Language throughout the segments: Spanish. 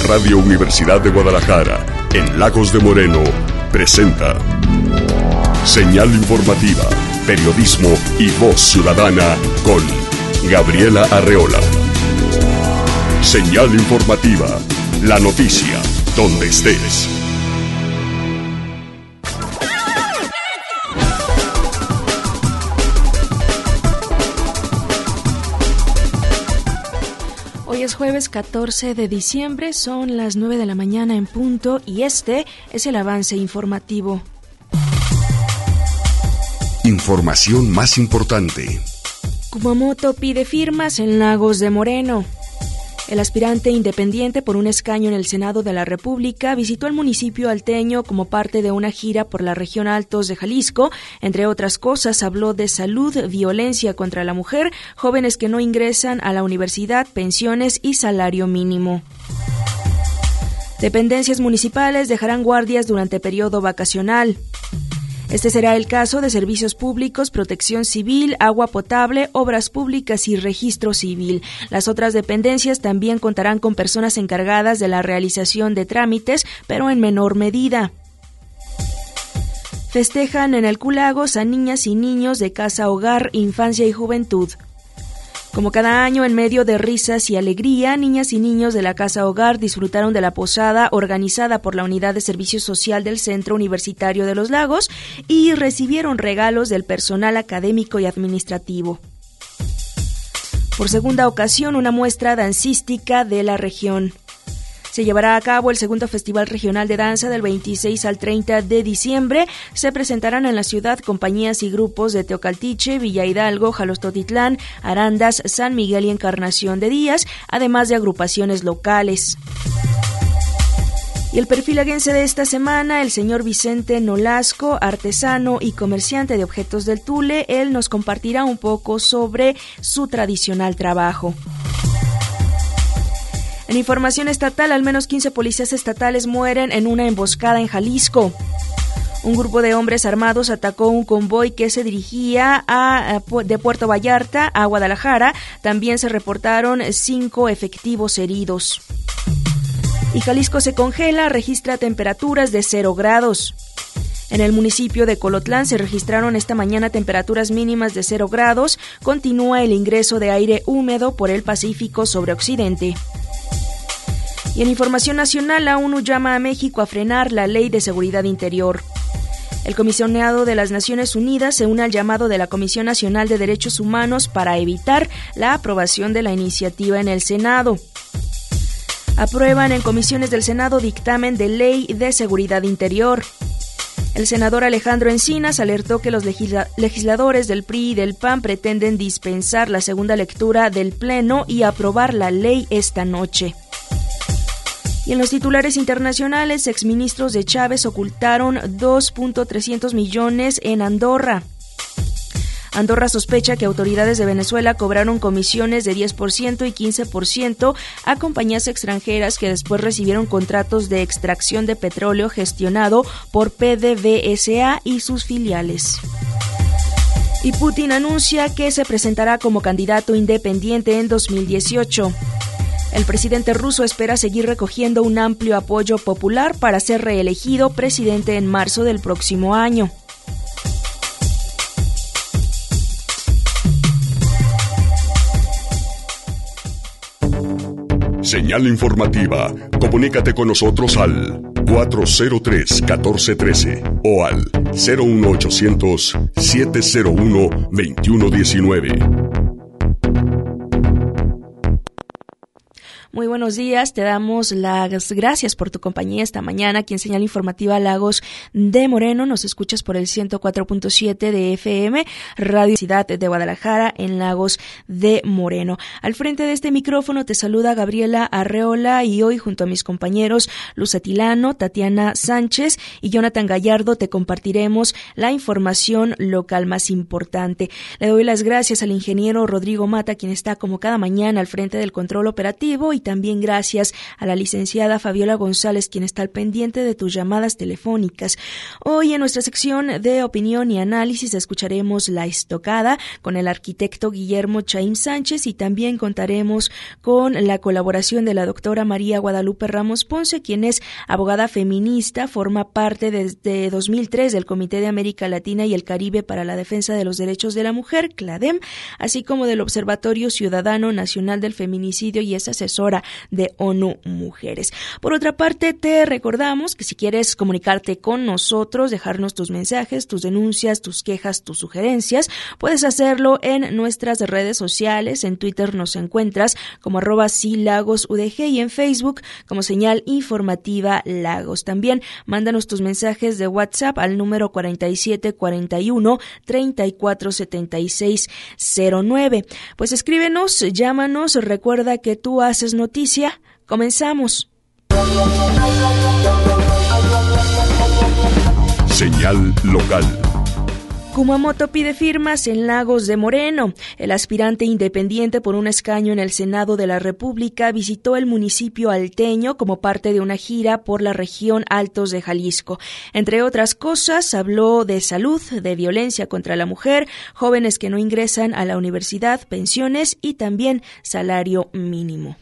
Radio Universidad de Guadalajara, en Lagos de Moreno, presenta Señal Informativa, periodismo y voz ciudadana con Gabriela Arreola. Señal Informativa, la noticia, donde estés. Hoy es jueves 14 de diciembre, son las 9 de la mañana en punto y este es el avance informativo. Información más importante. Kumamoto pide firmas en Lagos de Moreno. El aspirante independiente por un escaño en el Senado de la República visitó el municipio alteño como parte de una gira por la región Altos de Jalisco. Entre otras cosas, habló de salud, violencia contra la mujer, jóvenes que no ingresan a la universidad, pensiones y salario mínimo. Dependencias municipales dejarán guardias durante periodo vacacional. Este será el caso de servicios públicos, protección civil, agua potable, obras públicas y registro civil. Las otras dependencias también contarán con personas encargadas de la realización de trámites, pero en menor medida. Festejan en el Culagos a niñas y niños de Casa Hogar, Infancia y Juventud. Como cada año, en medio de risas y alegría, niñas y niños de la Casa Hogar disfrutaron de la posada organizada por la Unidad de Servicio Social del Centro Universitario de Los Lagos y recibieron regalos del personal académico y administrativo. Por segunda ocasión, una muestra dancística de la región. Se llevará a cabo el segundo Festival Regional de Danza del 26 al 30 de diciembre. Se presentarán en la ciudad compañías y grupos de Teocaltiche, Villa Hidalgo, Jalostotitlán, Arandas, San Miguel y Encarnación de Díaz, además de agrupaciones locales. Y el perfilaguense de esta semana, el señor Vicente Nolasco, artesano y comerciante de objetos del Tule, él nos compartirá un poco sobre su tradicional trabajo. En información estatal, al menos 15 policías estatales mueren en una emboscada en Jalisco. Un grupo de hombres armados atacó un convoy que se dirigía de Puerto Vallarta a Guadalajara. También se reportaron 5 efectivos heridos. Y Jalisco se congela, registra temperaturas de 0 grados. En el municipio de Colotlán se registraron esta mañana temperaturas mínimas de 0 grados. Continúa el ingreso de aire húmedo por el Pacífico sobre Occidente. Y en información nacional, la ONU llama a México a frenar la Ley de Seguridad Interior. El comisionado de las Naciones Unidas se une al llamado de la Comisión Nacional de Derechos Humanos para evitar la aprobación de la iniciativa en el Senado. Aprueban en comisiones del Senado dictamen de Ley de Seguridad Interior. El senador Alejandro Encinas alertó que los legisladores del PRI y del PAN pretenden dispensar la segunda lectura del Pleno y aprobar la ley esta noche. Y en los titulares internacionales, exministros de Chávez ocultaron 2.300 millones en Andorra. Andorra sospecha que autoridades de Venezuela cobraron comisiones de 10% y 15% a compañías extranjeras que después recibieron contratos de extracción de petróleo gestionado por PDVSA y sus filiales. Y Putin anuncia que se presentará como candidato independiente en 2018. El presidente ruso espera seguir recogiendo un amplio apoyo popular para ser reelegido presidente en marzo del próximo año. Señal informativa. Comunícate con nosotros al 403-1413 o al 01800-701-2119. Muy buenos días, te damos las gracias por tu compañía esta mañana aquí en Señal Informativa Lagos de Moreno. Nos escuchas por el 104.7 de FM, Radio Ciudad de Guadalajara en Lagos de Moreno. Al frente de este micrófono te saluda Gabriela Arreola y hoy junto a mis compañeros Luz Atilano, Tatiana Sánchez y Jonathan Gallardo te compartiremos la información local más importante. Le doy las gracias al ingeniero Rodrigo Mata, quien está como cada mañana al frente del control operativo y también gracias a la licenciada Fabiola González, quien está al pendiente de tus llamadas telefónicas. Hoy en nuestra sección de opinión y análisis escucharemos La Estocada con el arquitecto Guillermo Chaim Sánchez y también contaremos con la colaboración de la doctora María Guadalupe Ramos Ponce, quien es abogada feminista, forma parte desde 2003 del Comité de América Latina y el Caribe para la Defensa de los Derechos de la Mujer, CLADEM, así como del Observatorio Ciudadano Nacional del Feminicidio y es asesora de ONU Mujeres. Por otra parte, te recordamos que si quieres comunicarte con nosotros, dejarnos tus mensajes, tus denuncias, tus quejas, tus sugerencias, puedes hacerlo en nuestras redes sociales. En Twitter nos encuentras como @silagosudg y en Facebook como Señal Informativa Lagos. También mándanos tus mensajes de WhatsApp al número 4741 347609. Pues escríbenos, llámanos, recuerda que tú haces noticia. Comenzamos. Señal local. Kumamoto pide firmas en Lagos de Moreno. El aspirante independiente por un escaño en el Senado de la República visitó el municipio alteño como parte de una gira por la región Altos de Jalisco. Entre otras cosas, habló de salud, de violencia contra la mujer, jóvenes que no ingresan a la universidad, pensiones y también salario mínimo.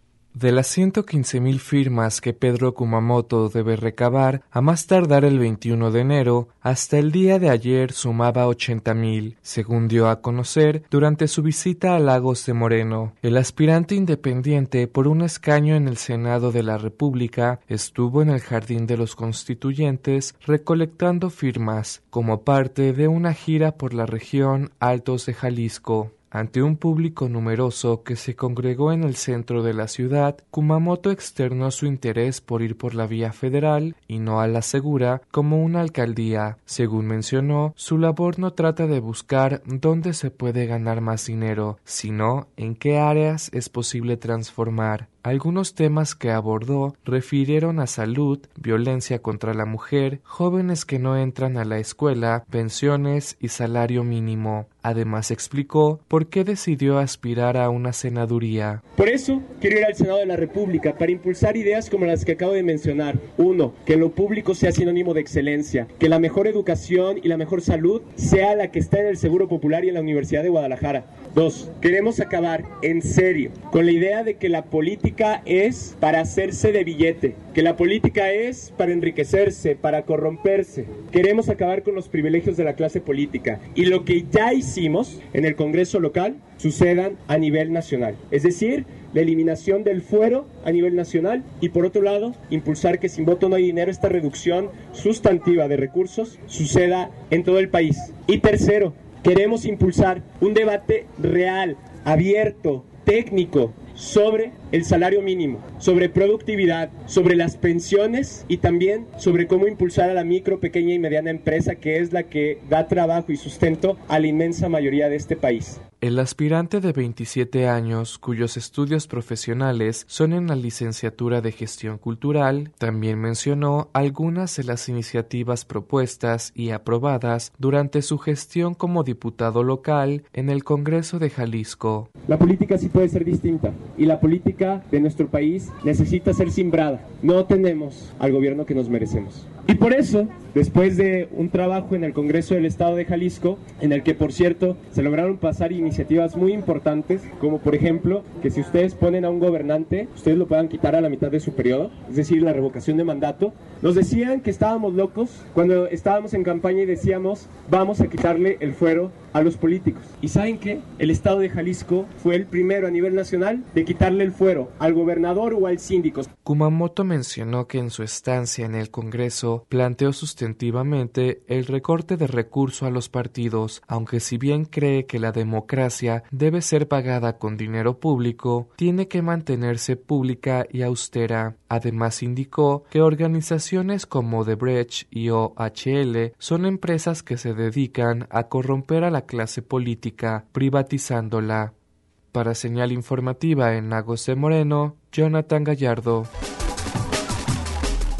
De las 115,000 firmas que Pedro Kumamoto debe recabar, a más tardar el 21 de enero, hasta el día de ayer sumaba 80,000, según dio a conocer durante su visita a Lagos de Moreno. El aspirante independiente por un escaño en el Senado de la República estuvo en el Jardín de los Constituyentes recolectando firmas como parte de una gira por la región Altos de Jalisco. Ante un público numeroso que se congregó en el centro de la ciudad, Kumamoto externó su interés por ir por la vía federal y no a la segura como una alcaldía. Según mencionó, su labor no trata de buscar dónde se puede ganar más dinero, sino en qué áreas es posible transformar. Algunos temas que abordó refirieron a salud, violencia contra la mujer, jóvenes que no entran a la escuela, pensiones y salario mínimo. Además explicó por qué decidió aspirar a una senaduría. Por eso quiero ir al Senado de la República para impulsar ideas como las que acabo de mencionar. 1. Que lo público sea sinónimo de excelencia, que la mejor educación y la mejor salud sea la que está en el Seguro Popular y en la Universidad de Guadalajara. 2. Queremos acabar en serio con la idea de que la política es para hacerse de billete, que la política es para enriquecerse, para corromperse. Queremos acabar con los privilegios de la clase política y lo que ya hicimos en el Congreso local sucedan a nivel nacional. Es decir, la eliminación del fuero a nivel nacional y por otro lado, impulsar que sin voto no hay dinero, esta reducción sustantiva de recursos suceda en todo el país. Y tercero, queremos impulsar un debate real, abierto, técnico, sobre el salario mínimo, sobre productividad, sobre las pensiones y también sobre cómo impulsar a la micro, pequeña y mediana empresa, que es la que da trabajo y sustento a la inmensa mayoría de este país. El aspirante de 27 años, cuyos estudios profesionales son en la licenciatura de Gestión Cultural, también mencionó algunas de las iniciativas propuestas y aprobadas durante su gestión como diputado local en el Congreso de Jalisco. La política sí puede ser distinta y la política de nuestro país necesita ser simbrada. No tenemos al gobierno que nos merecemos. Y por eso, después de un trabajo en el Congreso del Estado de Jalisco, en el que, por cierto, se lograron pasar iniciativas muy importantes, como por ejemplo, que si ustedes ponen a un gobernante, ustedes lo puedan quitar a la mitad de su periodo, es decir, la revocación de mandato. Nos decían que estábamos locos cuando estábamos en campaña y decíamos, vamos a quitarle el fuero a los políticos. ¿Y saben qué? El Estado de Jalisco fue el primero a nivel nacional de quitarle el fuero al gobernador o al síndico. Kumamoto mencionó que en su estancia en el Congreso planteó sustantivamente el recorte de recursos a los partidos, aunque si bien cree que la democracia debe ser pagada con dinero público, tiene que mantenerse pública y austera. Además indicó que organizaciones como Odebrecht y OHL son empresas que se dedican a corromper a la clase política, privatizándola. Para Señal Informativa en Lagos de Moreno, Jonathan Gallardo.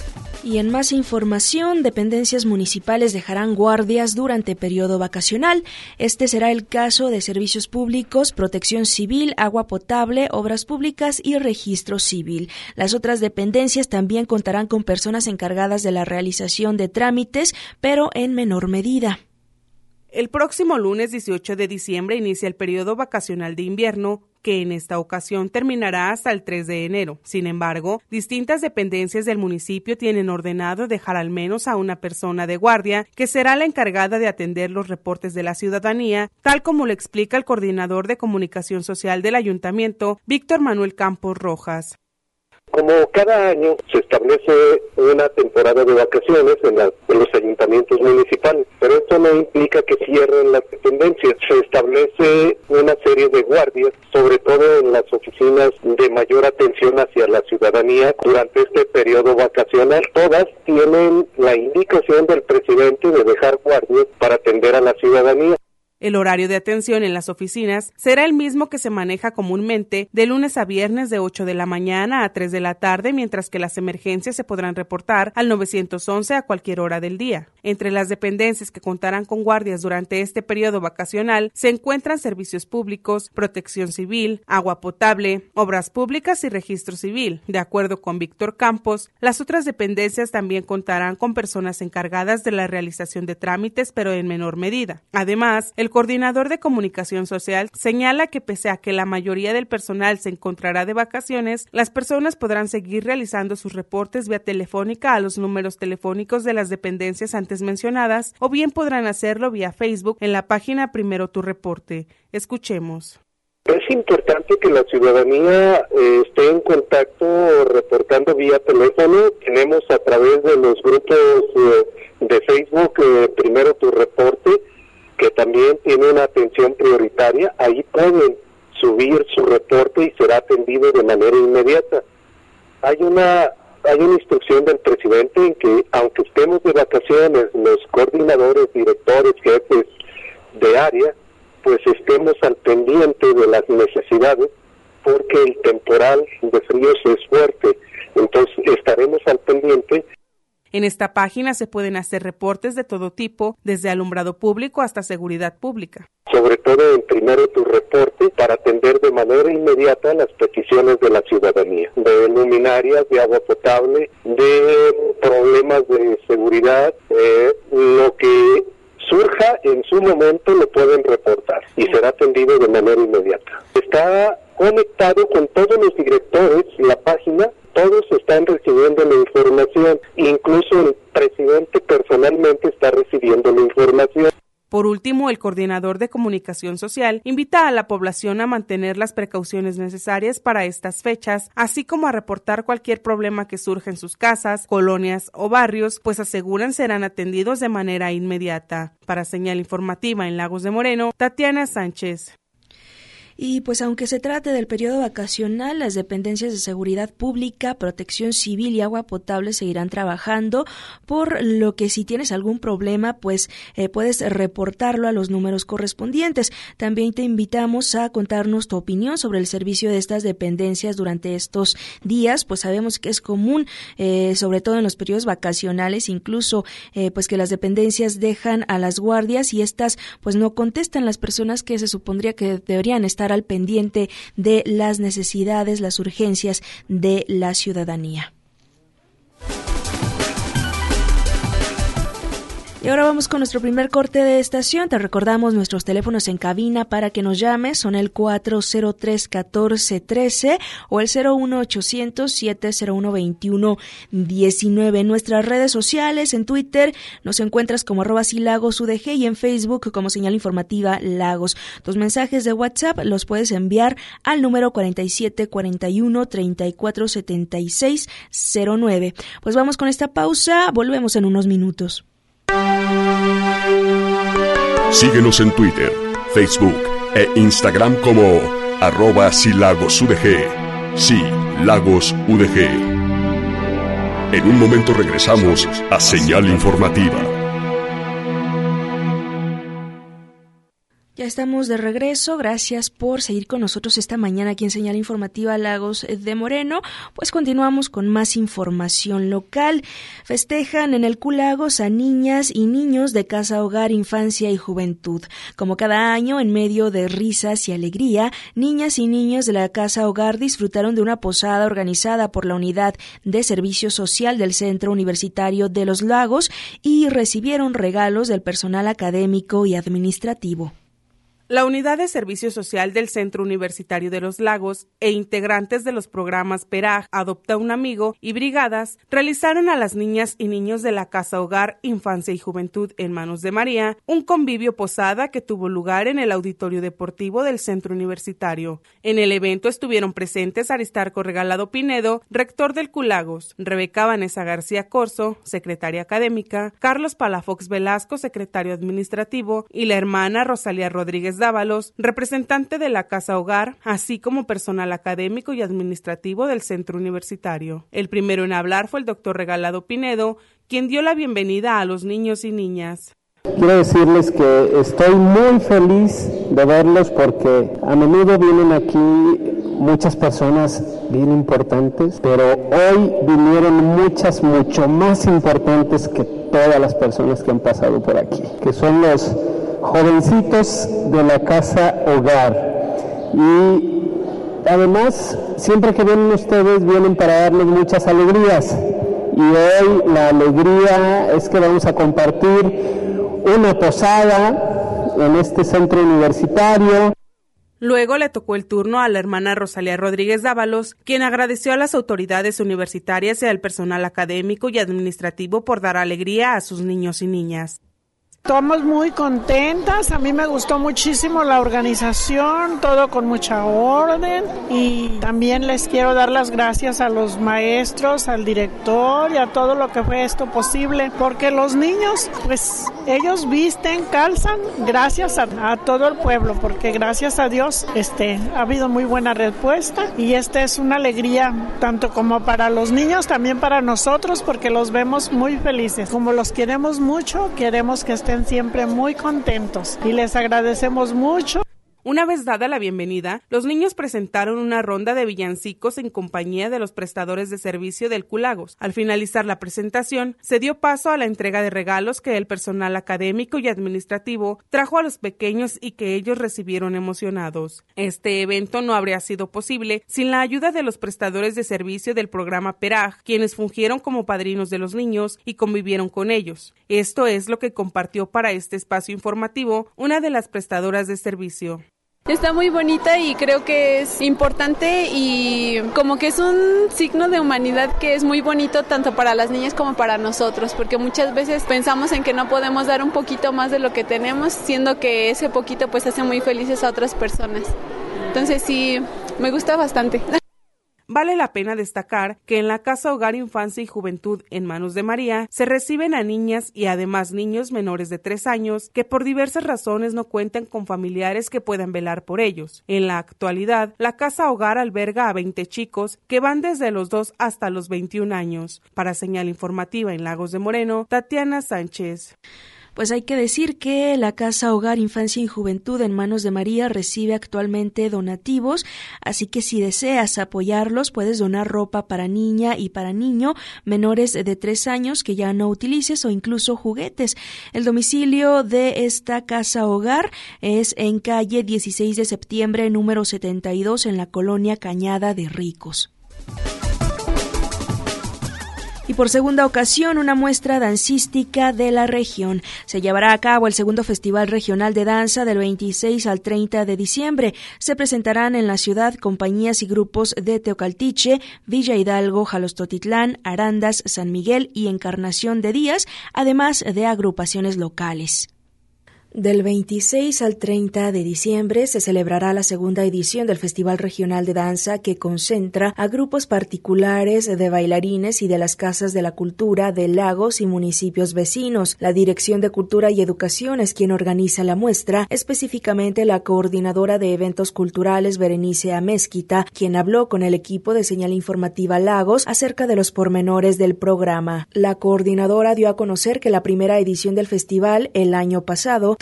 Y en más información, dependencias municipales dejarán guardias durante periodo vacacional. Este será el caso de servicios públicos, protección civil, agua potable, obras públicas y registro civil. Las otras dependencias también contarán con personas encargadas de la realización de trámites, pero en menor medida. El próximo lunes 18 de diciembre inicia el periodo vacacional de invierno, que en esta ocasión terminará hasta el 3 de enero. Sin embargo, distintas dependencias del municipio tienen ordenado dejar al menos a una persona de guardia que será la encargada de atender los reportes de la ciudadanía, tal como lo explica el coordinador de comunicación social del ayuntamiento, Víctor Manuel Campos Rojas. Como cada año se establece una temporada de vacaciones en los ayuntamientos municipales, pero esto no implica que cierren las dependencias. Se establece una serie de guardias, sobre todo en las oficinas de mayor atención hacia la ciudadanía durante este periodo vacacional. Todas tienen la indicación del presidente de dejar guardias para atender a la ciudadanía. El horario de atención en las oficinas será el mismo que se maneja comúnmente de lunes a viernes de 8 de la mañana a 3 de la tarde, mientras que las emergencias se podrán reportar al 911 a cualquier hora del día. Entre las dependencias que contarán con guardias durante este periodo vacacional se encuentran servicios públicos, protección civil, agua potable, obras públicas y registro civil. De acuerdo con Víctor Campos, las otras dependencias también contarán con personas encargadas de la realización de trámites, pero en menor medida. Además, el coordinador de comunicación social señala que pese a que la mayoría del personal se encontrará de vacaciones, las personas podrán seguir realizando sus reportes vía telefónica a los números telefónicos de las dependencias antes mencionadas, o bien podrán hacerlo vía Facebook en la página Primero tu reporte. Escuchemos. Es importante que la ciudadanía esté en contacto reportando vía teléfono. Tenemos a través de los grupos de Facebook Primero tu reporte, que también tiene una atención prioritaria. Ahí pueden subir su reporte y será atendido de manera inmediata. Hay una instrucción del presidente en que, aunque estemos de vacaciones, los coordinadores, directores, jefes de área, pues estemos al pendiente de las necesidades, porque el temporal de fríos es fuerte. Entonces estaremos al pendiente. En esta página se pueden hacer reportes de todo tipo, desde alumbrado público hasta seguridad pública. Sobre todo en Primero tu reporte, para atender de manera inmediata las peticiones de la ciudadanía, de luminarias, de agua potable, de problemas de seguridad, lo que surja en su momento lo pueden reportar y será atendido de manera inmediata. Está conectado con todos los directores, la página. Todos están recibiendo la información, incluso el presidente personalmente está recibiendo la información. Por último, el coordinador de comunicación social invita a la población a mantener las precauciones necesarias para estas fechas, así como a reportar cualquier problema que surja en sus casas, colonias o barrios, pues aseguran serán atendidos de manera inmediata. Para Señal Informativa en Lagos de Moreno, Tatiana Sánchez. Y pues aunque se trate del periodo vacacional, las dependencias de seguridad pública, protección civil y agua potable seguirán trabajando, por lo que si tienes algún problema, pues puedes reportarlo a los números correspondientes. También te invitamos a contarnos tu opinión sobre el servicio de estas dependencias durante estos días, pues sabemos que es común, sobre todo en los periodos vacacionales, incluso pues que las dependencias dejan a las guardias y estas pues no contestan, las personas que se supondría que deberían estar al pendiente de las necesidades, las urgencias de la ciudadanía. Y ahora vamos con nuestro primer corte de estación. Te recordamos nuestros teléfonos en cabina para que nos llames. Son el 403-1413 o el 01800-701-2119. En nuestras redes sociales, en Twitter, nos encuentras como @silagosudg y en Facebook como Señal Informativa Lagos. Tus mensajes de WhatsApp los puedes enviar al número 4741-347609. Pues vamos con esta pausa. Volvemos en unos minutos. Síguenos en Twitter, Facebook e Instagram como @silagosudg. Sí, Lagos UDG. En un momento regresamos a Señal Informativa. Ya estamos de regreso, gracias por seguir con nosotros esta mañana aquí en Señal Informativa Lagos de Moreno. Pues continuamos con más información local. Festejan en el Q-Lagos a niñas y niños de Casa Hogar, Infancia y Juventud. Como cada año, en medio de risas y alegría, niñas y niños de la Casa Hogar disfrutaron de una posada organizada por la Unidad de Servicio Social del Centro Universitario de los Lagos y recibieron regalos del personal académico y administrativo. La Unidad de Servicio Social del Centro Universitario de los Lagos e integrantes de los programas PERAJ, Adopta un Amigo y Brigadas realizaron a las niñas y niños de la Casa Hogar, Infancia y Juventud en Manos de María un convivio posada que tuvo lugar en el Auditorio Deportivo del Centro Universitario. En el evento estuvieron presentes Aristarco Regalado Pinedo, rector del Q-Lagos, Rebeca Vanessa García Corzo, secretaria académica, Carlos Palafox Velasco, secretario administrativo, y la hermana Rosalía Rodríguez Dávalos, representante de la Casa Hogar, así como personal académico y administrativo del centro universitario. El primero en hablar fue el doctor Regalado Pinedo, quien dio la bienvenida a los niños y niñas. Quiero decirles que estoy muy feliz de verlos porque a menudo vienen aquí muchas personas bien importantes, pero hoy vinieron muchas mucho más importantes que todas las personas que han pasado por aquí, que son los jovencitos de la Casa Hogar. Y además, siempre que vienen ustedes, vienen para darnos muchas alegrías. Y hoy la alegría es que vamos a compartir una posada en este centro universitario. Luego le tocó el turno a la hermana Rosalía Rodríguez Dávalos, quien agradeció a las autoridades universitarias y al personal académico y administrativo por dar alegría a sus niños y niñas. Estamos muy contentas, a mí me gustó muchísimo la organización, todo con mucha orden, y también les quiero dar las gracias a los maestros, al director y a todo lo que fue esto posible, porque los niños, pues ellos visten, calzan, gracias a todo el pueblo, porque gracias a Dios ha habido muy buena respuesta, y es una alegría tanto como para los niños, también para nosotros, porque los vemos muy felices. Como los queremos mucho, queremos que estén siempre muy contentos y les agradecemos mucho. Una vez dada la bienvenida, los niños presentaron una ronda de villancicos en compañía de los prestadores de servicio del Q-Lagos. Al finalizar la presentación, se dio paso a la entrega de regalos que el personal académico y administrativo trajo a los pequeños y que ellos recibieron emocionados. Este evento no habría sido posible sin la ayuda de los prestadores de servicio del programa PERAJ, quienes fungieron como padrinos de los niños y convivieron con ellos. Esto es lo que compartió para este espacio informativo una de las prestadoras de servicio. Está muy bonita y creo que es importante y como que es un signo de humanidad que es muy bonito tanto para las niñas como para nosotros, porque muchas veces pensamos en que no podemos dar un poquito más de lo que tenemos, siendo que ese poquito pues hace muy felices a otras personas. Entonces sí, me gusta bastante. Vale la pena destacar que en la Casa Hogar, Infancia y Juventud en Manos de María se reciben a niñas y además niños menores de 3 años que por diversas razones no cuentan con familiares que puedan velar por ellos. En la actualidad, la Casa Hogar alberga a 20 chicos que van desde los 2 hasta los 21 años. Para Señal Informativa en Lagos de Moreno, Tatiana Sánchez. Pues hay que decir que la Casa Hogar, Infancia y Juventud en Manos de María recibe actualmente donativos, así que si deseas apoyarlos puedes donar ropa para niña y para niño menores de 3 años que ya no utilices o incluso juguetes. El domicilio de esta Casa Hogar es en calle 16 de septiembre, número 72, en la colonia Cañada de Ricos. Y por segunda ocasión, una muestra dancística de la región. Se llevará a cabo el segundo Festival Regional de Danza del 26 al 30 de diciembre. Se presentarán en la ciudad compañías y grupos de Teocaltiche, Villa Hidalgo, Jalostotitlán, Arandas, San Miguel y Encarnación de Díaz, además de agrupaciones locales. Del 26 al 30 de diciembre se celebrará la segunda edición del Festival Regional de Danza, que concentra a grupos particulares de bailarines y de las casas de la cultura de Lagos y municipios vecinos. La Dirección de Cultura y Educación es quien organiza la muestra, específicamente la coordinadora de eventos culturales Berenice Amezquita, quien habló con el equipo de Señal Informativa Lagos acerca de los pormenores del programa. La coordinadora dio a conocer que la primera edición del festival el año pasado tuvo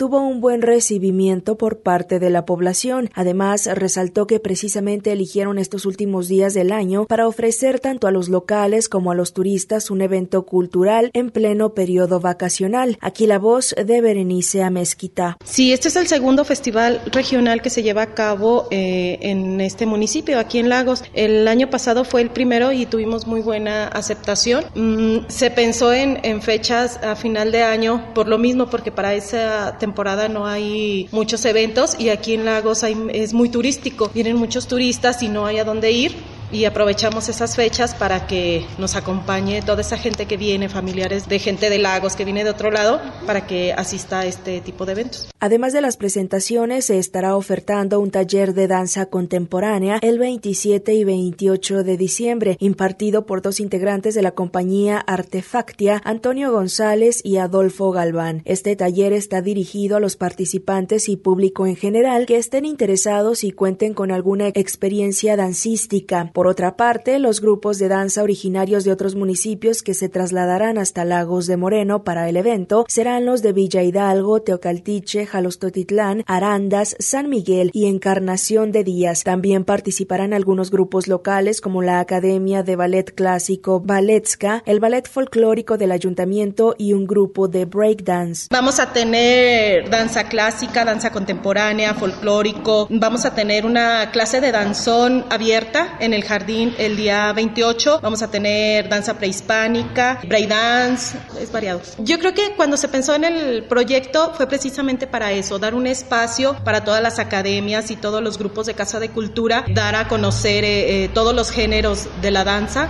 tuvo un buen recibimiento por parte de la población. Además, resaltó que precisamente eligieron estos últimos días del año para ofrecer tanto a los locales como a los turistas un evento cultural en pleno periodo vacacional. Aquí la voz de Berenice Amezquita. Sí, este es el segundo festival regional que se lleva a cabo en este municipio, aquí en Lagos. El año pasado fue el primero y tuvimos muy buena aceptación. Se pensó en fechas a final de año por lo mismo, porque para esa temporada no hay muchos eventos y aquí en Lagos es muy turístico. Vienen muchos turistas y no hay a dónde ir. Y aprovechamos esas fechas para que nos acompañe toda esa gente que viene, familiares de gente de Lagos que viene de otro lado, para que asista a este tipo de eventos. Además de las presentaciones, se estará ofertando un taller de danza contemporánea el 27 y 28 de diciembre, impartido por 2 integrantes de la compañía Artefactia, Antonio González y Adolfo Galván. Este taller está dirigido a los participantes y público en general que estén interesados y cuenten con alguna experiencia dancística. Por otra parte, los grupos de danza originarios de otros municipios que se trasladarán hasta Lagos de Moreno para el evento serán los de Villa Hidalgo, Teocaltiche, Jalostotitlán, Arandas, San Miguel y Encarnación de Díaz. También participarán algunos grupos locales como la Academia de Ballet Clásico Balletska, el Ballet Folclórico del Ayuntamiento y un grupo de breakdance. Vamos a tener danza clásica, danza contemporánea, folclórico. Vamos a tener una clase de danzón abierta en el jardín el día 28, vamos a tener danza prehispánica, breakdance, es variado. Yo creo que cuando se pensó en el proyecto fue precisamente para eso, dar un espacio para todas las academias y todos los grupos de Casa de Cultura, dar a conocer todos los géneros de la danza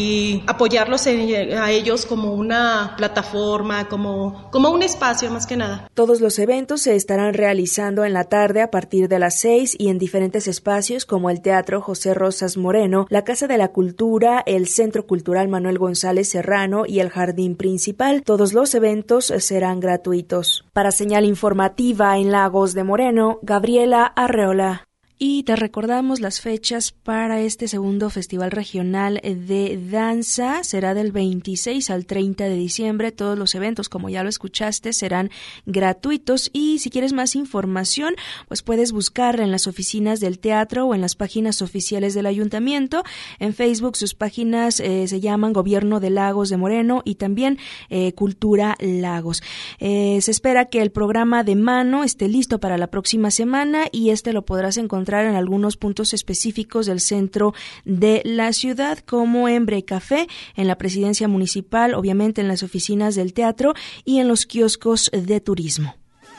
y apoyarlos a ellos como una plataforma, como un espacio más que nada. Todos los eventos se estarán realizando en la tarde a partir de las 6 y en diferentes espacios como el Teatro José Rosas Moreno, la Casa de la Cultura, el Centro Cultural Manuel González Serrano y el Jardín Principal. Todos los eventos serán gratuitos. Para Señal Informativa en Lagos de Moreno, Gabriela Arreola. Y te recordamos las fechas para este segundo Festival Regional de Danza. Será del 26 al 30 de diciembre. Todos los eventos, como ya lo escuchaste, serán gratuitos. Y si quieres más información, pues puedes buscarla en las oficinas del teatro o en las páginas oficiales del ayuntamiento. En Facebook sus páginas se llaman Gobierno de Lagos de Moreno y también Cultura Lagos. Se espera que el programa de mano esté listo para la próxima semana y lo podrás encontrar en algunos puntos específicos del centro de la ciudad, como en Brecafé, en la presidencia municipal, obviamente en las oficinas del teatro y en los kioscos de turismo.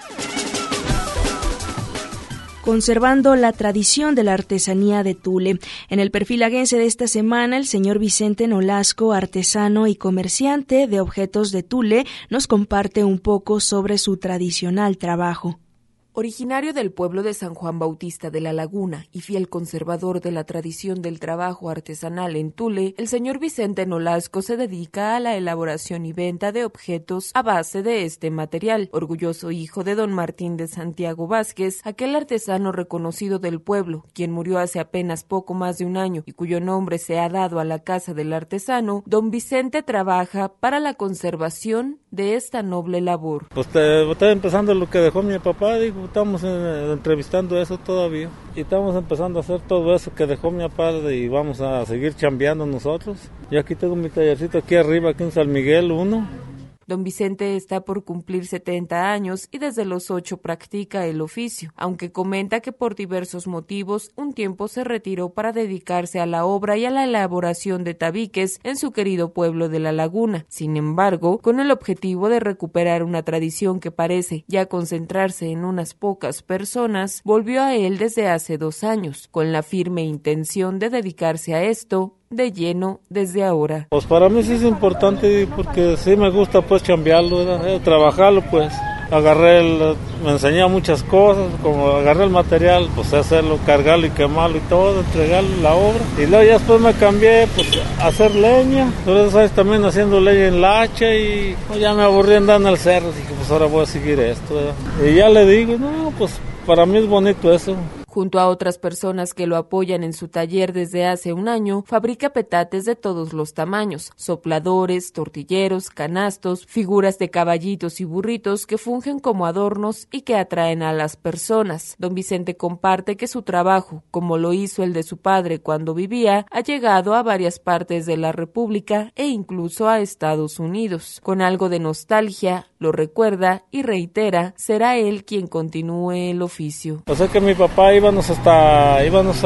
Conservando la tradición de la artesanía de Tule. En el perfil laguense de esta semana, el señor Vicente Nolasco, artesano y comerciante de objetos de Tule, nos comparte un poco sobre su tradicional trabajo. Originario del pueblo de San Juan Bautista de la Laguna y fiel conservador de la tradición del trabajo artesanal en Tule, el señor Vicente Nolasco se dedica a la elaboración y venta de objetos a base de este material. Orgulloso hijo de don Martín de Santiago Vázquez, aquel artesano reconocido del pueblo, quien murió hace apenas poco más de un año y cuyo nombre se ha dado a la casa del artesano, don Vicente trabaja para la conservación de esta noble labor. Pues estoy empezando lo que dejó mi papá, digo, estamos entrevistando eso todavía y estamos empezando a hacer todo eso que dejó mi papá y vamos a seguir chambeando nosotros. Yo aquí tengo mi tallercito aquí arriba, aquí en San Miguel 1. Don Vicente está por cumplir 70 años y desde los 8 practica el oficio, aunque comenta que por diversos motivos un tiempo se retiró para dedicarse a la obra y a la elaboración de tabiques en su querido pueblo de La Laguna. Sin embargo, con el objetivo de recuperar una tradición que parece ya concentrarse en unas pocas personas, volvió a él desde hace 2 años, con la firme intención de dedicarse a esto de lleno desde ahora. Pues para mí sí es importante porque sí me gusta pues chambearlo, trabajarlo pues. Me enseñó muchas cosas, como agarré el material, pues hacerlo, cargarlo y quemarlo y todo, entregarle la obra. Y luego ya después me cambié pues a hacer leña, pero sabes también haciendo leña en la hacha y pues, ya me aburrí andando al cerro, dije pues ahora voy a seguir esto, ¿verdad? Y ya le digo, no, pues para mí es bonito eso. Junto a otras personas que lo apoyan en su taller desde hace un año, fabrica petates de todos los tamaños, sopladores, tortilleros, canastos, figuras de caballitos y burritos que fungen como adornos y que atraen a las personas. Don Vicente comparte que su trabajo, como lo hizo el de su padre cuando vivía, ha llegado a varias partes de la República e incluso a Estados Unidos. Con algo de nostalgia, lo recuerda y reitera, será él quien continúe el oficio. O sea que mi papá íbamos a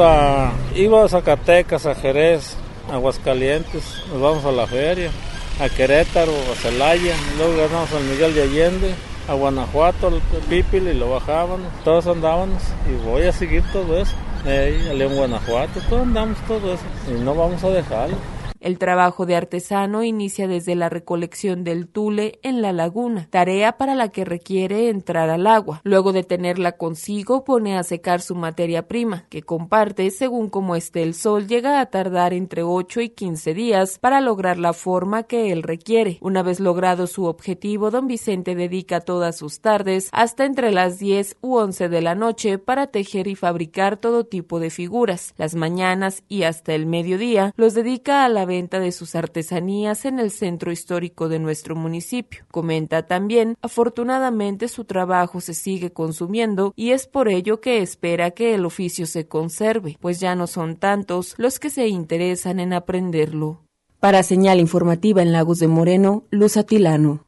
Zacatecas, a Jerez, a Aguascalientes, nos vamos a la feria, a Querétaro, a Celaya, luego ganamos al Miguel de Allende, a Guanajuato, al Pípil y lo bajábamos, todos andábamos y voy a seguir todo eso, a León, Guanajuato, todos andamos todo eso y no vamos a dejarlo. El trabajo de artesano inicia desde la recolección del tule en la laguna, tarea para la que requiere entrar al agua. Luego de tenerla consigo, pone a secar su materia prima, que comparte, según como esté el sol, llega a tardar entre 8 y 15 días para lograr la forma que él requiere. Una vez logrado su objetivo, don Vicente dedica todas sus tardes, hasta entre las 10 u 11 de la noche, para tejer y fabricar todo tipo de figuras. Las mañanas y hasta el mediodía los dedica a la venta de sus artesanías en el centro histórico de nuestro municipio. Comenta también, afortunadamente su trabajo se sigue consumiendo y es por ello que espera que el oficio se conserve, pues ya no son tantos los que se interesan en aprenderlo. Para Señal Informativa en Lagos de Moreno, Luz Atilano.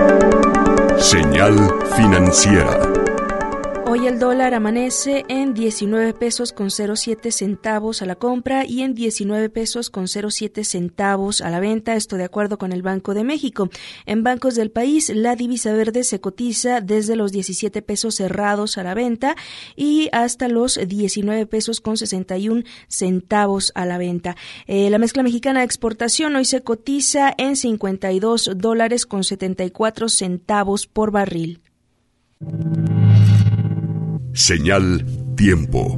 Señal financiera. Hoy el dólar amanece en 19 pesos con 07 centavos a la compra y en 19 pesos con 07 centavos a la venta, esto de acuerdo con el Banco de México. En bancos del país, la divisa verde se cotiza desde los 17 pesos cerrados a la venta y hasta los 19 pesos con 61 centavos a la venta. La mezcla mexicana de exportación hoy se cotiza en 52 dólares con 74 centavos por barril. Señal Tiempo.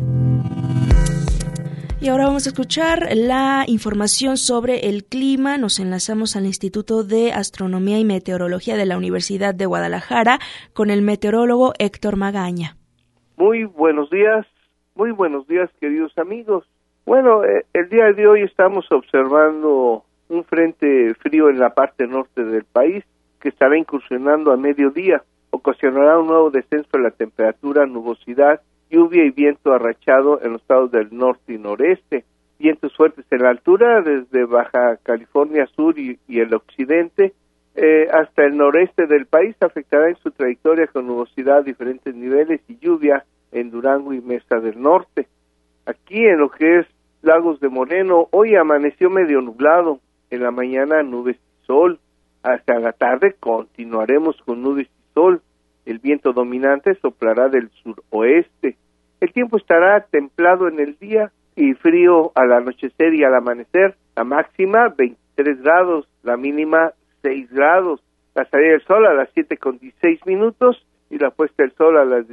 Y ahora vamos a escuchar la información sobre el clima. Nos enlazamos al Instituto de Astronomía y Meteorología de la Universidad de Guadalajara con el meteorólogo Héctor Magaña. Muy buenos días queridos amigos. Bueno, el día de hoy estamos observando un frente frío en la parte norte del país que estará incursionando a mediodía. Ocasionará un nuevo descenso de la temperatura, nubosidad, lluvia y viento arrachado en los estados del norte y noreste. Vientos fuertes en la altura, desde Baja California Sur y el occidente, hasta el noreste del país, afectará en su trayectoria con nubosidad a diferentes niveles y lluvia en Durango y Mesa del Norte. Aquí en lo que es Lagos de Moreno, hoy amaneció medio nublado, en la mañana nubes y sol, hasta la tarde continuaremos con nubes y sol. El viento dominante soplará del suroeste. El tiempo estará templado en el día y frío al anochecer y al amanecer. La máxima 23 grados, la mínima 6 grados. La salida del sol a las 7:16 y la puesta del sol a las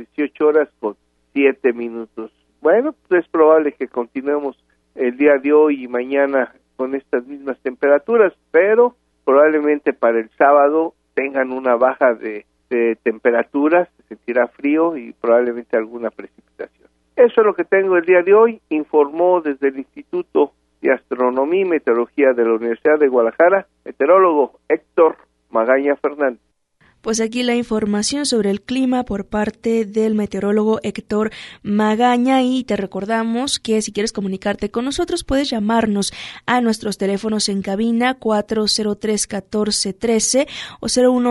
18:07. Bueno, pues es probable que continuemos el día de hoy y mañana con estas mismas temperaturas, pero probablemente para el sábado tengan una baja de temperaturas, se sentirá frío y probablemente alguna precipitación. Eso es lo que tengo el día de hoy, informó desde el Instituto de Astronomía y Meteorología de la Universidad de Guadalajara, meteorólogo Héctor Magaña Fernández. Pues aquí la información sobre el clima por parte del meteorólogo Héctor Magaña, y te recordamos que si quieres comunicarte con nosotros puedes llamarnos a nuestros teléfonos en cabina 403-1413 o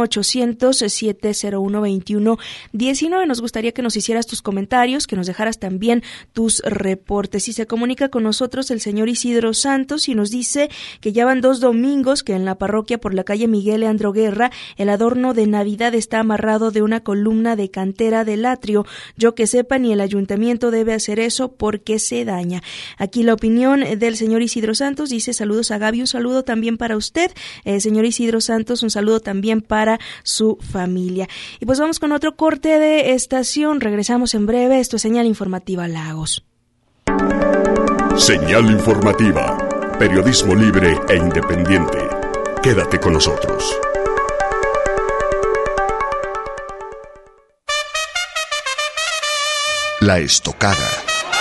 01800-701-2119. Nos gustaría que nos hicieras tus comentarios, que nos dejaras también tus reportes. Y se comunica con nosotros el señor Isidro Santos y nos dice que ya van 2 domingos que en la parroquia por la calle Miguel Leandro Guerra el adorno de Navidad está amarrado de una columna de cantera del atrio. Yo que sepa, ni el ayuntamiento debe hacer eso porque se daña. Aquí la opinión del señor Isidro Santos dice: saludos a Gaby, un saludo también para usted, señor Isidro Santos, un saludo también para su familia. Y pues vamos con otro corte de estación, regresamos en breve. Esto es Señal Informativa Lagos. Señal Informativa, periodismo libre e independiente. Quédate con nosotros. La Estocada.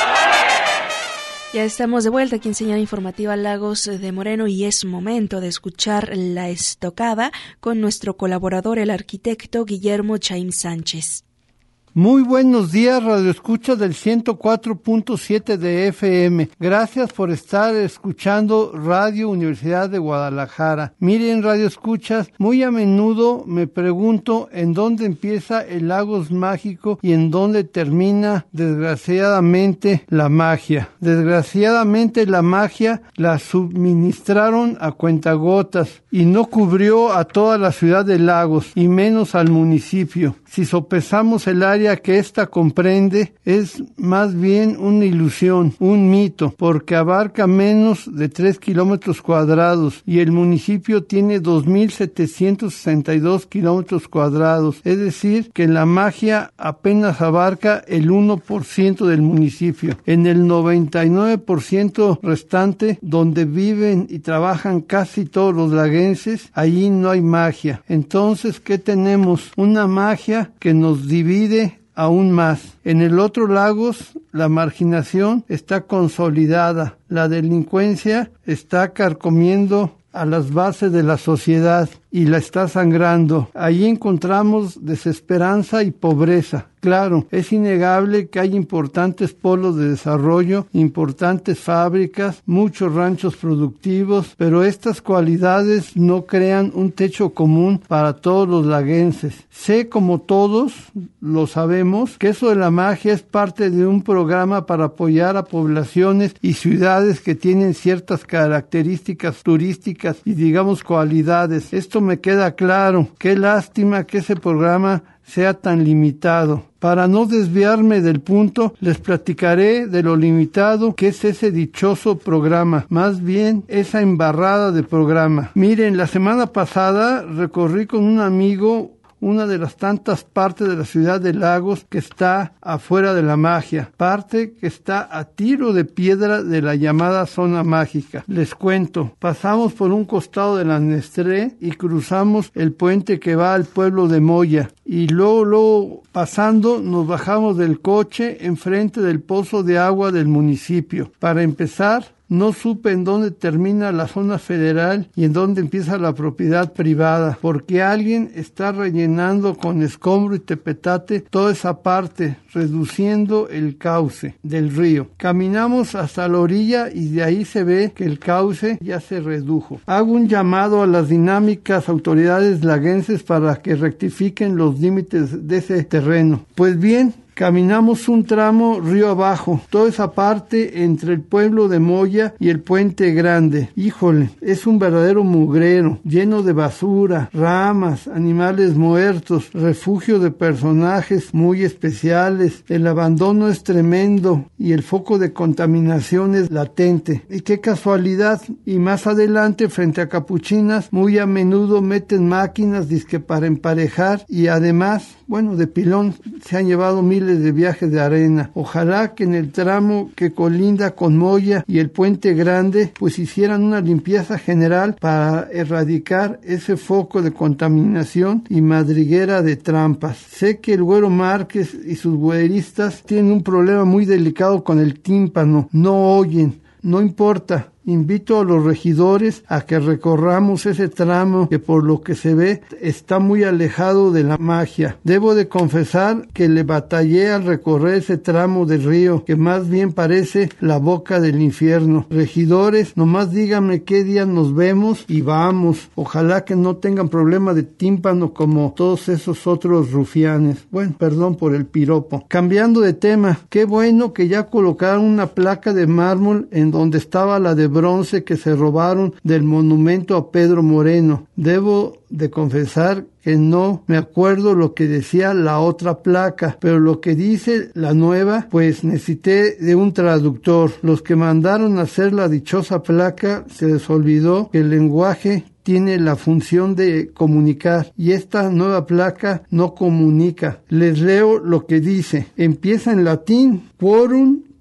Ya estamos de vuelta aquí en Señal Informativa Lagos de Moreno y es momento de escuchar La Estocada con nuestro colaborador, el arquitecto Guillermo Chaim Sánchez. Muy buenos días, radioescuchas del 104.7 de FM. Gracias por estar escuchando Radio Universidad de Guadalajara. Miren, radioescuchas, muy a menudo me pregunto en dónde empieza el Lagos Mágico y en dónde termina, desgraciadamente, la magia. Desgraciadamente, la magia la suministraron a cuentagotas y no cubrió a toda la ciudad de Lagos y menos al municipio. Si sopesamos el área que ésta comprende, es más bien una ilusión, un mito, porque abarca menos de 3 kilómetros cuadrados y el municipio tiene 2.762 kilómetros cuadrados, es decir, que la magia apenas abarca el 1% del municipio. En el 99% restante, donde viven y trabajan casi todos los laguenses, allí no hay magia. Entonces, ¿qué tenemos? Una magia que nos divide aún más. En el otro Lagos, la marginación está consolidada, la delincuencia está carcomiendo a las bases de la sociedad y la está sangrando. Allí encontramos desesperanza y pobreza. Claro, es innegable que hay importantes polos de desarrollo, importantes fábricas, muchos ranchos productivos, pero estas cualidades no crean un techo común para todos los laguenses. Sé, como todos lo sabemos, que eso de la magia es parte de un programa para apoyar a poblaciones y ciudades que tienen ciertas características turísticas y, digamos, cualidades. Esto me queda claro. Qué lástima que ese programa sea tan limitado. Para no desviarme del punto, les platicaré de lo limitado que es ese dichoso programa, más bien esa embarrada de programa. Miren, la semana pasada recorrí con un amigo una de las tantas partes de la ciudad de Lagos que está afuera de la magia, parte que está a tiro de piedra de la llamada zona mágica. Les cuento, pasamos por un costado de la Nestlé y cruzamos el puente que va al pueblo de Moya, y luego pasando nos bajamos del coche enfrente del pozo de agua del municipio. Para empezar, no supe en dónde termina la zona federal y en dónde empieza la propiedad privada, porque alguien está rellenando con escombro y tepetate toda esa parte, reduciendo el cauce del río. Caminamos hasta la orilla y de ahí se ve que el cauce ya se redujo. Hago un llamado a las dinámicas autoridades laguenses para que rectifiquen los límites de ese terreno. Pues bien, caminamos un tramo río abajo, toda esa parte entre el pueblo de Moya y el Puente Grande. Híjole, es un verdadero mugrero, lleno de basura, ramas, animales muertos, refugio de personajes muy especiales. El abandono es tremendo y el foco de contaminación es latente. Y qué casualidad, y más adelante, frente a Capuchinas, muy a menudo meten máquinas dizque para emparejar y además, bueno, de pilón se han llevado miles de viajes de arena. Ojalá que en el tramo que colinda con Moya y el Puente Grande pues hicieran una limpieza general para erradicar ese foco de contaminación y madriguera de trampas. Sé que el Güero Márquez y sus güeristas tienen un problema muy delicado con el tímpano, no oyen. No importa, invito a los regidores a que recorramos ese tramo que por lo que se ve está muy alejado de la magia. Debo de confesar que le batallé al recorrer ese tramo del río que más bien parece la boca del infierno. Regidores, nomás díganme qué día nos vemos y vamos. Ojalá que no tengan problema de tímpano como todos esos otros rufianes. Bueno, perdón por el piropo. Cambiando de tema, qué bueno que ya colocaron una placa de mármol en donde estaba la de bronce que se robaron del monumento a Pedro Moreno. Debo de confesar que no me acuerdo lo que decía la otra placa, pero lo que dice la nueva, pues necesité de un traductor. Los que mandaron a hacer la dichosa placa se les olvidó que el lenguaje tiene la función de comunicar y esta nueva placa no comunica. Les leo lo que dice. Empieza en latín, quorum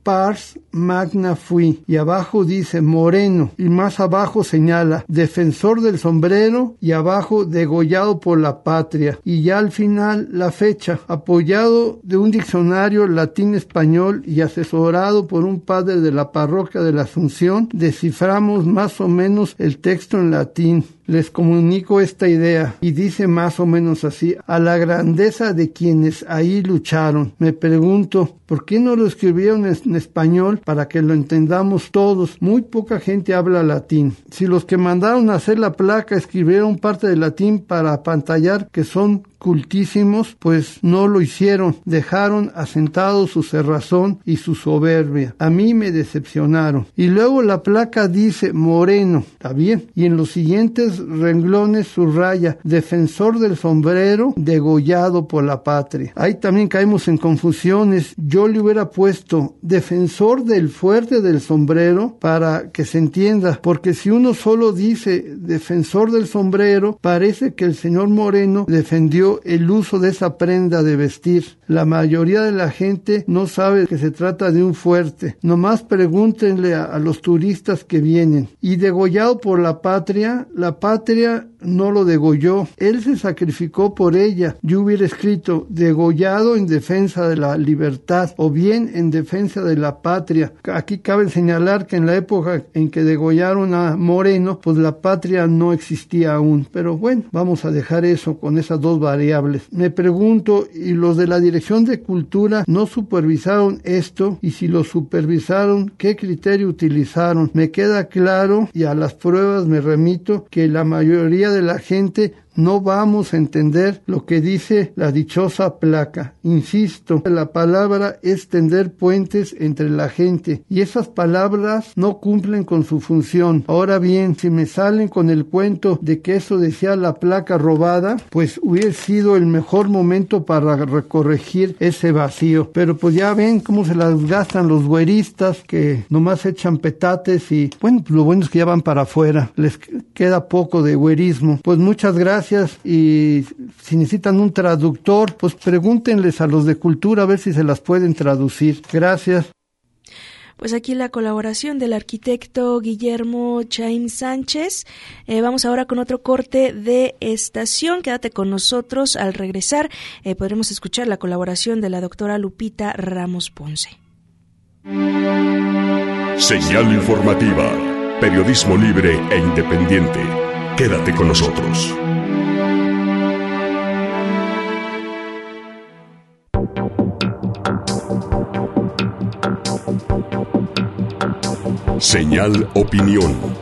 pars magna fui, y abajo dice Moreno, y más abajo señala defensor del sombrero, y abajo degollado por la patria, y ya al final la fecha, apoyado de un diccionario latín-español y asesorado por un padre de la parroquia de la Asunción, desciframos más o menos el texto en latín. Les comunico esta idea, y dice más o menos así: a la grandeza de quienes ahí lucharon. Me pregunto, ¿por qué no lo escribieron en español para que lo entendamos todos? Muy poca gente habla latín. Si los que mandaron a hacer la placa escribieron parte del latín para apantallar que son cultísimos, pues no lo hicieron, dejaron asentado su cerrazón y su soberbia. A mí me decepcionaron. Y luego la placa dice Moreno, está bien, y en los siguientes renglones subraya defensor del sombrero, degollado por la patria. Ahí también caemos en confusiones. Yo le hubiera puesto defensor del fuerte del sombrero para que se entienda, porque si uno solo dice defensor del sombrero, parece que el señor Moreno defendió el uso de esa prenda de vestir. La mayoría de la gente no sabe que se trata de un fuerte. Nomás pregúntenle a los turistas que vienen. Y degollado por la patria no lo degolló. Él se sacrificó por ella. Yo hubiera escrito degollado en defensa de la libertad o bien en defensa de la patria. Aquí cabe señalar que en la época en que degollaron a Moreno, pues la patria no existía aún. Pero bueno, vamos a dejar eso con esas dos variables. Me pregunto, ¿y los de la Dirección de Cultura no supervisaron esto? Y si lo supervisaron, ¿qué criterio utilizaron? Me queda claro, y a las pruebas me remito, que la mayoría de la gente no vamos a entender lo que dice la dichosa placa. Insisto, la palabra es tender puentes entre la gente, y esas palabras no cumplen con su función. Ahora bien, si me salen con el cuento de que eso decía la placa robada, pues hubiera sido el mejor momento para recorregir ese vacío. Pero pues ya ven cómo se las gastan los güeristas, que nomás echan petates y, bueno, pues lo bueno es que ya van para afuera. Les queda poco de güerismo. Pues muchas gracias, y si necesitan un traductor, pues pregúntenles a los de Cultura a ver si se las pueden traducir. Gracias. Pues aquí la colaboración del arquitecto Guillermo Chaim Sánchez. Vamos ahora con otro corte de estación. Quédate con nosotros. Al regresar podremos escuchar la colaboración de la doctora Lupita Ramos Ponce. Señal informativa, periodismo libre e independiente. Quédate con nosotros. Señal Opinión.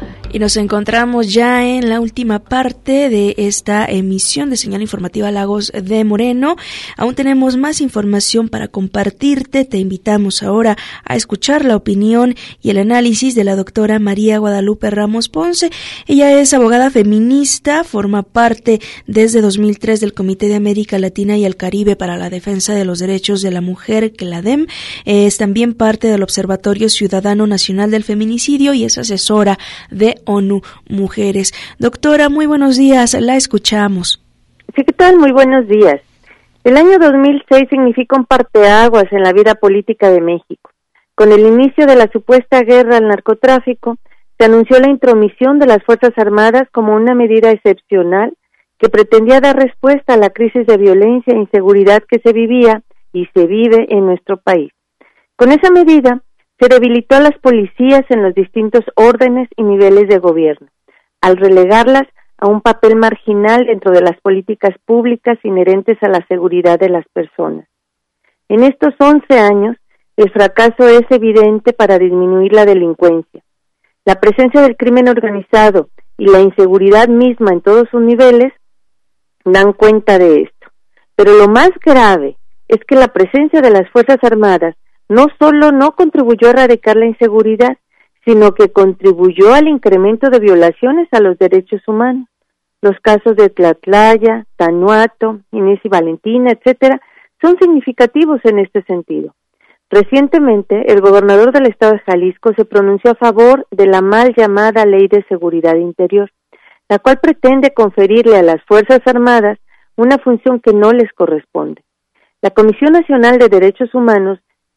Y nos encontramos ya en la última parte de esta emisión de Señal Informativa Lagos de Moreno. Aún tenemos más información para compartirte. Te invitamos ahora a escuchar la opinión y el análisis de la doctora María Guadalupe Ramos Ponce. Ella es abogada feminista, forma parte desde 2003 del Comité de América Latina y el Caribe para la Defensa de los Derechos de la Mujer, CLADEM. Es también parte del Observatorio Ciudadano Nacional del Feminicidio y es asesora de ONU Mujeres. Doctora, muy buenos días, la escuchamos. Sí, ¿qué tal? Muy buenos días. El año 2006 significa un parteaguas en la vida política de México. Con el inicio de la supuesta guerra al narcotráfico, se anunció la intromisión de las Fuerzas Armadas como una medida excepcional que pretendía dar respuesta a la crisis de violencia e inseguridad que se vivía y se vive en nuestro país. Con esa medida, se debilitó a las policías en los distintos órdenes y niveles de gobierno, al relegarlas a un papel marginal dentro de las políticas públicas inherentes a la seguridad de las personas. En estos 11 años, el fracaso es evidente para disminuir la delincuencia. La presencia del crimen organizado y la inseguridad misma en todos sus niveles dan cuenta de esto. Pero lo más grave es que la presencia de las Fuerzas Armadas no solo no contribuyó a erradicar la inseguridad, sino que contribuyó al incremento de violaciones a los derechos humanos. Los casos de Tlatlaya, Tanuato, Inés y Valentina, etcétera, son significativos en este sentido. Recientemente, el gobernador del estado de Jalisco se pronunció a favor de la mal llamada Ley de Seguridad Interior, la cual pretende conferirle a las Fuerzas Armadas una función que no les corresponde. La Comisión Nacional de Derechos Humanos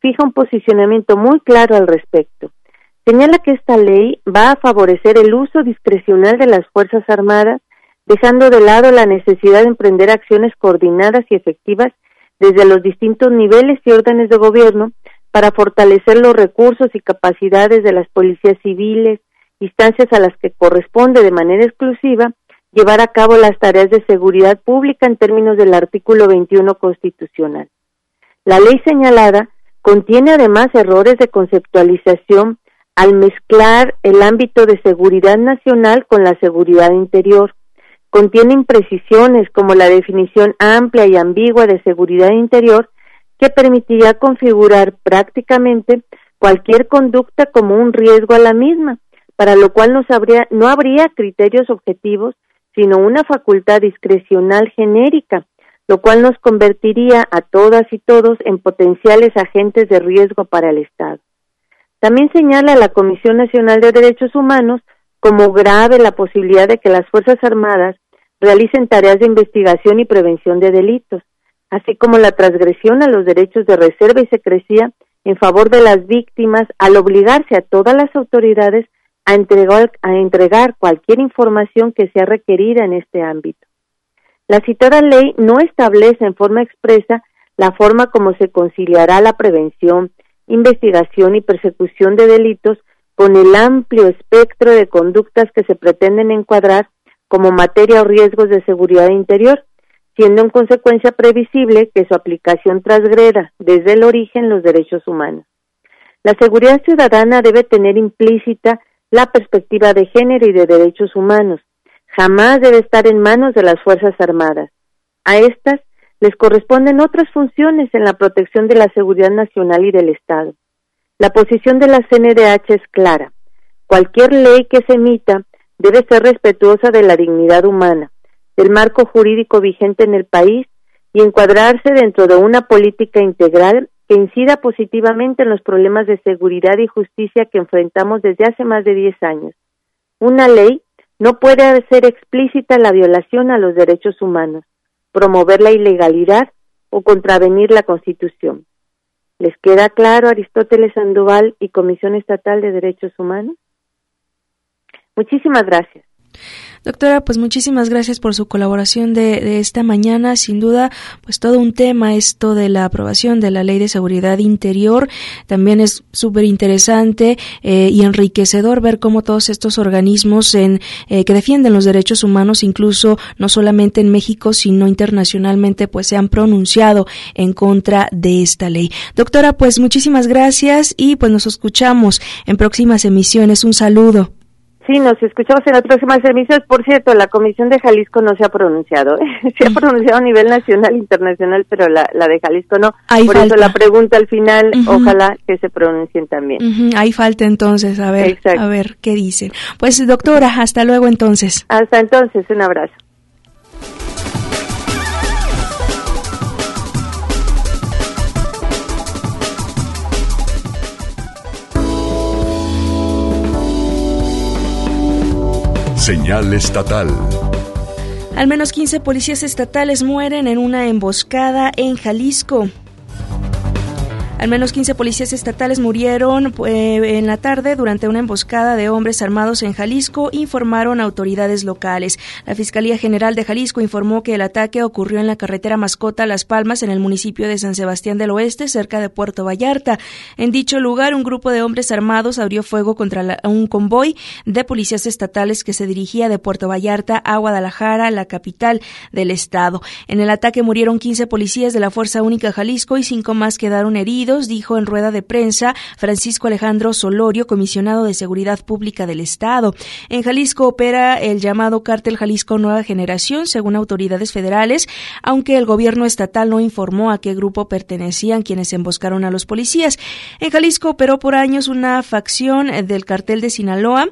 fija un posicionamiento muy claro al respecto. Señala que esta ley va a favorecer el uso discrecional de las Fuerzas Armadas, dejando de lado la necesidad de emprender acciones coordinadas y efectivas desde los distintos niveles y órdenes de gobierno para fortalecer los recursos y capacidades de las policías civiles, instancias a las que corresponde de manera exclusiva llevar a cabo las tareas de seguridad pública en términos del artículo 21 constitucional. La ley señalada contiene además errores de conceptualización al mezclar el ámbito de seguridad nacional con la seguridad interior. Contiene imprecisiones como la definición amplia y ambigua de seguridad interior que permitiría configurar prácticamente cualquier conducta como un riesgo a la misma, para lo cual no habría criterios objetivos, sino una facultad discrecional genérica, lo cual nos convertiría a todas y todos en potenciales agentes de riesgo para el Estado. También señala la Comisión Nacional de Derechos Humanos como grave la posibilidad de que las Fuerzas Armadas realicen tareas de investigación y prevención de delitos, así como la transgresión a los derechos de reserva y secrecía en favor de las víctimas al obligarse a todas las autoridades a entregar cualquier información que sea requerida en este ámbito. La citada ley no establece en forma expresa la forma como se conciliará la prevención, investigación y persecución de delitos con el amplio espectro de conductas que se pretenden encuadrar como materia o riesgos de seguridad interior, siendo en consecuencia previsible que su aplicación transgreda desde el origen los derechos humanos. La seguridad ciudadana debe tener implícita la perspectiva de género y de derechos humanos. Jamás debe estar en manos de las Fuerzas Armadas. A estas les corresponden otras funciones en la protección de la seguridad nacional y del Estado. La posición de la CNDH es clara. Cualquier ley que se emita debe ser respetuosa de la dignidad humana, del marco jurídico vigente en el país y encuadrarse dentro de una política integral que incida positivamente en los problemas de seguridad y justicia que enfrentamos desde hace más de 10 años. Una ley no puede hacer explícita la violación a los derechos humanos, promover la ilegalidad o contravenir la Constitución. ¿Les queda claro, Aristóteles Sandoval y Comisión Estatal de Derechos Humanos? Muchísimas gracias. Doctora, pues muchísimas gracias por su colaboración de esta mañana. Sin duda, pues todo un tema esto de la aprobación de la Ley de Seguridad Interior. También es súper interesante y enriquecedor ver cómo todos estos organismos que defienden los derechos humanos, incluso no solamente en México, sino internacionalmente, pues se han pronunciado en contra de esta ley. Doctora, pues muchísimas gracias y pues nos escuchamos en próximas emisiones. Un saludo. Sí, nos escuchamos en las próximas emisiones. Por cierto, la Comisión de Jalisco no se ha pronunciado. Se ha pronunciado a nivel nacional, internacional, pero la de Jalisco no. Ahí por falta. Eso la pregunta al final, ojalá que se pronuncien también. Ahí falta entonces, a ver qué dicen. Pues doctora, hasta luego entonces. Hasta entonces, un abrazo. Señal estatal. Al menos 15 policías estatales mueren en una emboscada en Jalisco. Al menos 15 policías estatales murieron en la tarde durante una emboscada de hombres armados en Jalisco, informaron autoridades locales. La Fiscalía General de Jalisco informó que el ataque ocurrió en la carretera Mascota Las Palmas, en el municipio de San Sebastián del Oeste, cerca de Puerto Vallarta. En dicho lugar, un grupo de hombres armados abrió fuego contra un convoy de policías estatales que se dirigía de Puerto Vallarta a Guadalajara, la capital del estado. En el ataque murieron 15 policías de la Fuerza Única Jalisco y 5 más quedaron heridos, dijo en rueda de prensa Francisco Alejandro Solorio, comisionado de Seguridad Pública del Estado. En Jalisco opera el llamado Cártel Jalisco Nueva Generación, según autoridades federales, aunque el gobierno estatal no informó a qué grupo pertenecían quienes emboscaron a los policías. En Jalisco operó por años una facción del Cártel de Sinaloa,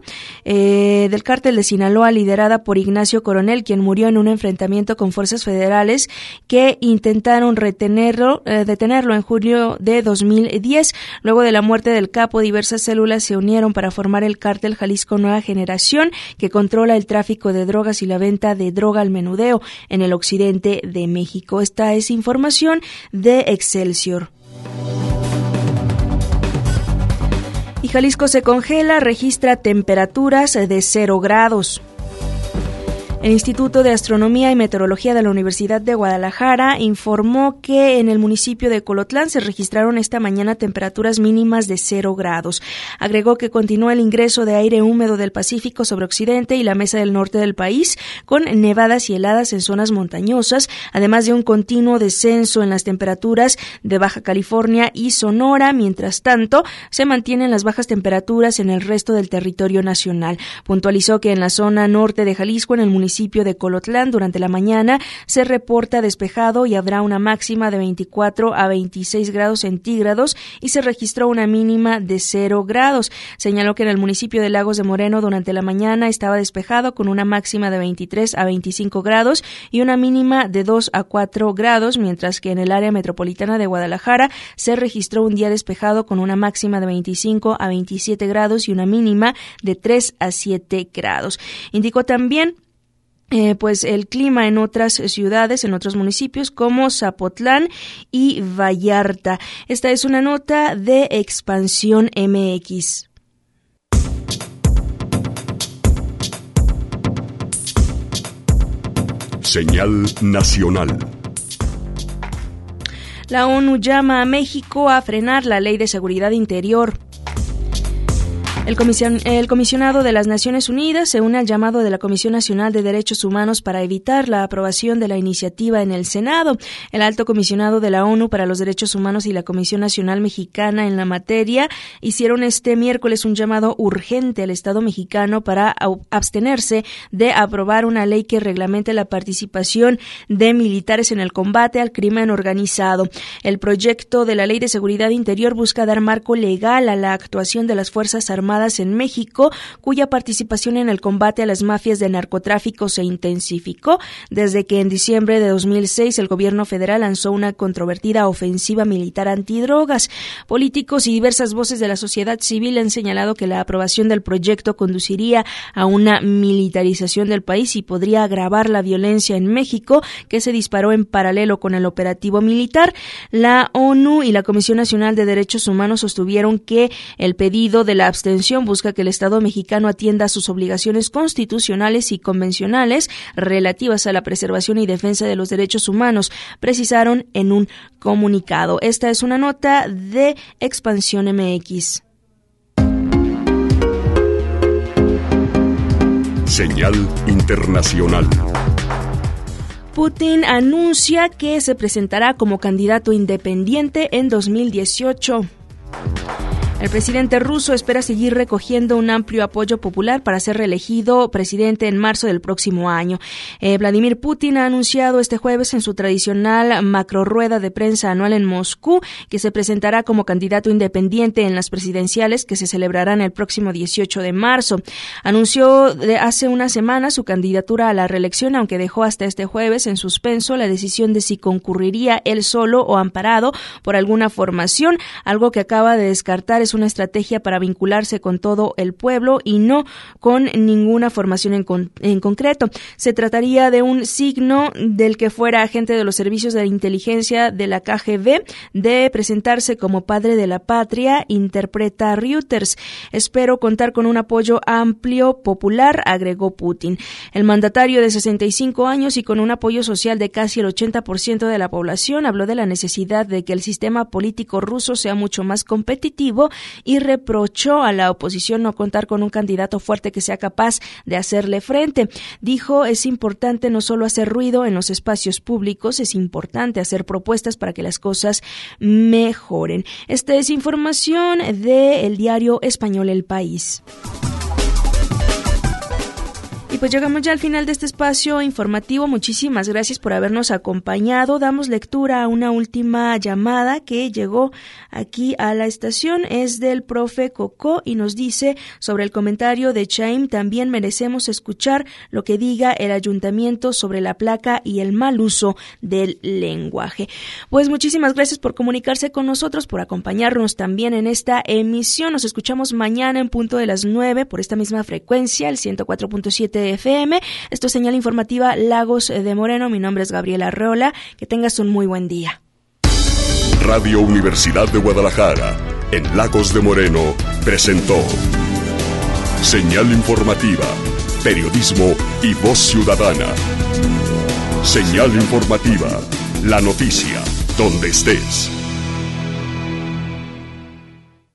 liderada por Ignacio Coronel, quien murió en un enfrentamiento con fuerzas federales que intentaron detenerlo en junio de 2010. Luego de la muerte del capo, diversas células se unieron para formar el Cártel Jalisco Nueva Generación, que controla el tráfico de drogas y la venta de droga al menudeo en el occidente de México. Esta es información de Excelsior. Y Jalisco se congela, registra temperaturas de 0 grados. El Instituto de Astronomía y Meteorología de la Universidad de Guadalajara informó que en el municipio de Colotlán se registraron esta mañana temperaturas mínimas de 0 grados. Agregó que continúa el ingreso de aire húmedo del Pacífico sobre Occidente y la mesa del norte del país, con nevadas y heladas en zonas montañosas, además de un continuo descenso en las temperaturas de Baja California y Sonora. Mientras tanto, se mantienen las bajas temperaturas en el resto del territorio nacional. Puntualizó que en la zona norte de Jalisco, en el municipio de Colotlán, durante la mañana se reporta despejado y habrá una máxima de 24 a 26 grados centígrados y se registró una mínima de 0 grados. Señaló que en el municipio de Lagos de Moreno durante la mañana estaba despejado con una máxima de 23 a 25 grados y una mínima de 2 a 4 grados, mientras que en el área metropolitana de Guadalajara se registró un día despejado con una máxima de 25 a 27 grados y una mínima de 3 a 7 grados. Indicó también pues el clima en otras ciudades, en otros municipios como Zapotlán y Vallarta. Esta es una nota de Expansión MX. Señal nacional. La ONU llama a México a frenar la Ley de Seguridad Interior. El comisionado de las Naciones Unidas se une al llamado de la Comisión Nacional de Derechos Humanos para evitar la aprobación de la iniciativa en el Senado. El alto comisionado de la ONU para los Derechos Humanos y la Comisión Nacional Mexicana en la materia hicieron este miércoles un llamado urgente al Estado mexicano para abstenerse de aprobar una ley que reglamente la participación de militares en el combate al crimen organizado. El proyecto de la Ley de Seguridad Interior busca dar marco legal a la actuación de las Fuerzas Armadas en México, cuya participación en el combate a las mafias de narcotráfico se intensificó desde que en diciembre de 2006 el gobierno federal lanzó una controvertida ofensiva militar antidrogas. Políticos y diversas voces de la sociedad civil han señalado que la aprobación del proyecto conduciría a una militarización del país y podría agravar la violencia en México, que se disparó en paralelo con el operativo militar. La ONU y la Comisión Nacional de Derechos Humanos sostuvieron que el pedido de la abstención busca que el Estado mexicano atienda a sus obligaciones constitucionales y convencionales relativas a la preservación y defensa de los derechos humanos, precisaron en un comunicado. Esta es una nota de Expansión MX. Señal internacional. Putin anuncia que se presentará como candidato independiente en 2018. El presidente ruso espera seguir recogiendo un amplio apoyo popular para ser reelegido presidente en marzo del próximo año. Vladimir Putin ha anunciado este jueves en su tradicional macrorrueda de prensa anual en Moscú que se presentará como candidato independiente en las presidenciales que se celebrarán el próximo 18 de marzo. Anunció hace una semana su candidatura a la reelección, aunque dejó hasta este jueves en suspenso la decisión de si concurriría él solo o amparado por alguna formación, algo que acaba de descartar. Es una estrategia para vincularse con todo el pueblo y no con ninguna formación en concreto. Se trataría de un signo del que fuera agente de los servicios de inteligencia de la KGB de presentarse como padre de la patria, interpreta Reuters. Espero contar con un apoyo amplio popular, agregó Putin. El mandatario de 65 años y con un apoyo social de casi el 80% de la población habló de la necesidad de que el sistema político ruso sea mucho más competitivo y reprochó a la oposición no contar con un candidato fuerte que sea capaz de hacerle frente. Dijo, es importante no solo hacer ruido en los espacios públicos, es importante hacer propuestas para que las cosas mejoren. Esta es información del diario español El País. Y pues llegamos ya al final de este espacio informativo. Muchísimas gracias por habernos acompañado. Damos lectura a una última llamada que llegó aquí a la estación. Es del profe Cocó y nos dice sobre el comentario de Chaim: también merecemos escuchar lo que diga el ayuntamiento sobre la placa y el mal uso del lenguaje. Pues muchísimas gracias por comunicarse con nosotros, por acompañarnos también en esta emisión. Nos escuchamos mañana en punto de las 9 por esta misma frecuencia, el 104.7 FM. Esto es Señal Informativa Lagos de Moreno. Mi nombre es Gabriela Arreola. Que tengas un muy buen día. Radio Universidad de Guadalajara en Lagos de Moreno presentó Señal Informativa, periodismo y voz ciudadana. Señal Informativa, la noticia donde estés.